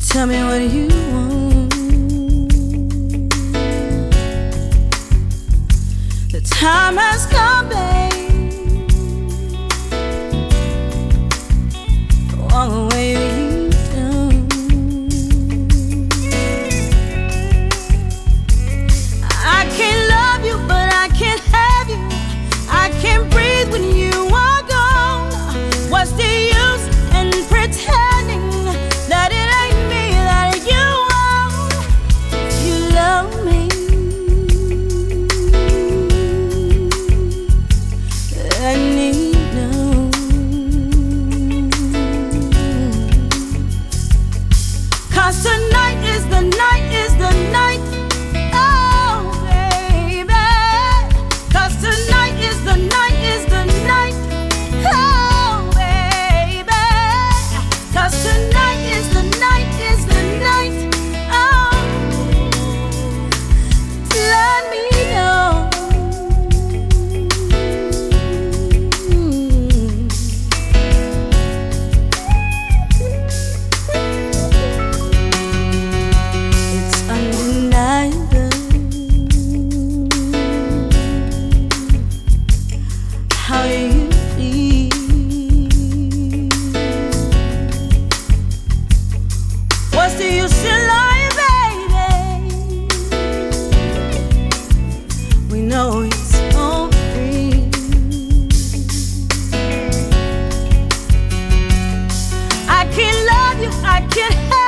Tell me what you want. The time has come, babe. Walk away, you don't. I can't love you, but I can't have you. I can't breathe when you are gone. What's the use in pretending that it ain't me that you want? You love me, I need to know. 'Cause tonight is the night, is the night. Oh, baby. 'Cause tonight is the night, is the night. Oh, baby. 'Cause tonight is the night, is the night. Oh, let me know. It's undeniable how you feel. What's the use in lying, baby? We know it's all free. I can't love you, I can't have